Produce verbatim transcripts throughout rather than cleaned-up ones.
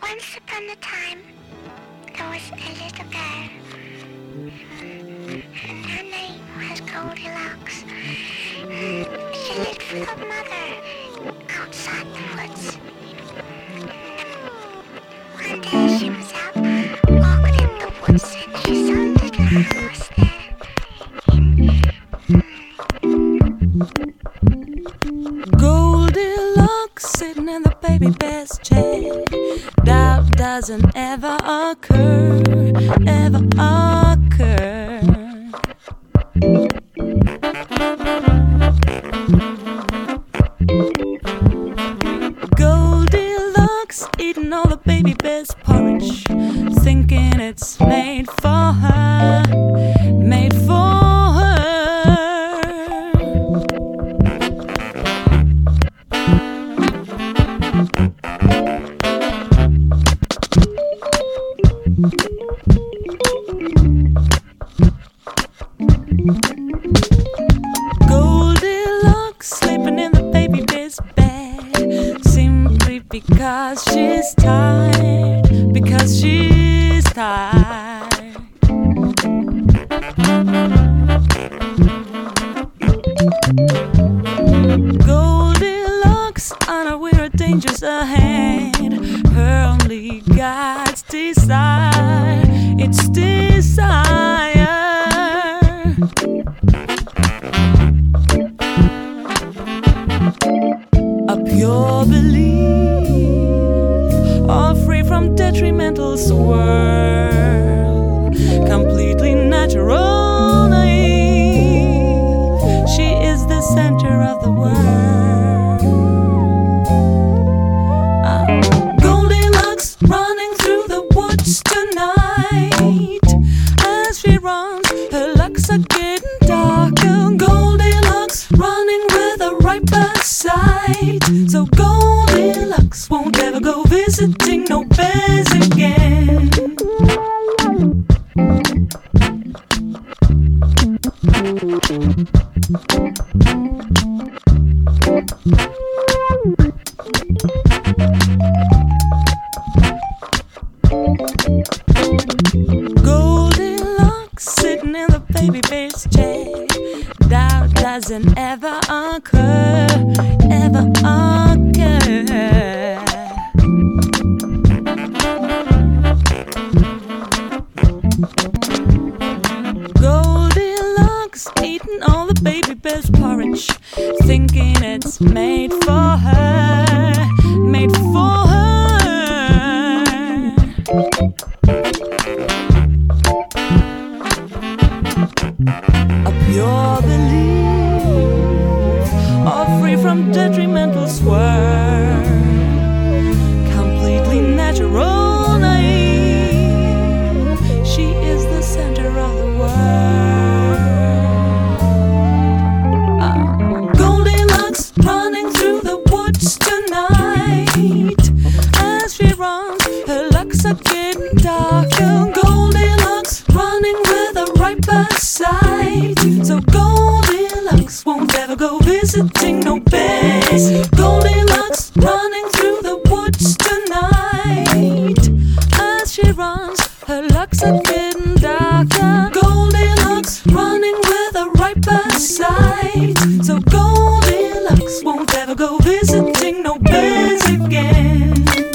Once upon a time, there was a little girl. And her name was Goldilocks. She lived with her mother outside the woods. One day she was out walking in the woods and she saw a little house there. Goldilocks sitting in the baby bear's chair. Doubt doesn't ever occur, ever occur. Goldilocks eating all the baby bear's porridge, thinking it's made for her, made for her. Goldilocks sleeping in the baby bear's bed, simply because she's tired, because she's tired. Goldilocks unaware of dangers ahead, her only guide's desire, it's desire. A pure belief, all free from detrimental swirl, completely natural, naive. She is the center of the world. uh, Goldilocks running through the woods tonight. As she runs, her locks are getting darker. Goldilocks running with a right beside. So Goldilocks won't ever go visiting no bears again. Goldilocks sitting in the baby bear's chair. Doubt doesn't ever occur, ever occur. Goldilocks eating all the baby bear's porridge, thinking it's made for her, made for her. A pure belief, all free from detrimental swirl, completely natural, naive. She is the center of the world. uh, Goldilocks running through the woods tonight. As she runs, her locks are getting darker. Goldilocks running with a right beside. So Goldilocks won't ever go visiting no bears. Goldilocks running through the woods tonight. As she runs, her locks are getting darker. Goldilocks running with a right beside. So Goldilocks won't ever go visiting no bears again.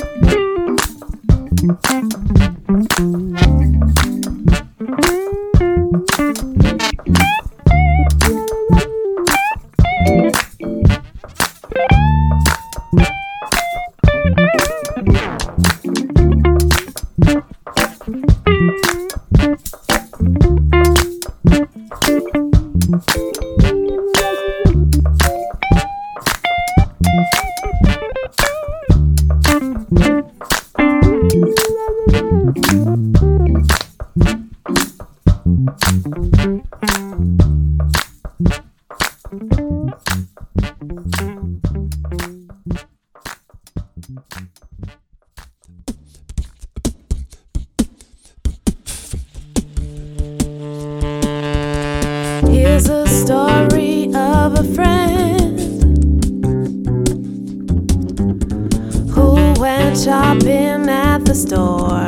Here's a story of a friend who went shopping at the store.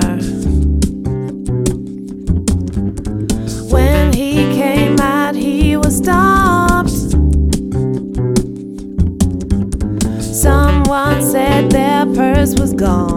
When he came out, he was stopped. Someone said their purse was gone.